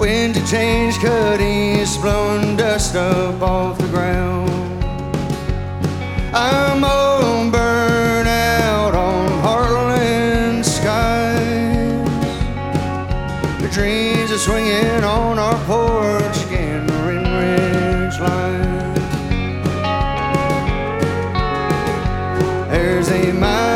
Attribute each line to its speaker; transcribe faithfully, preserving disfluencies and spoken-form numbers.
Speaker 1: winter change cut east, blowing dust up off the ground. I'm all burned out on Heartland skies. The trees are swinging on our porch, getting ridge line. There's a mile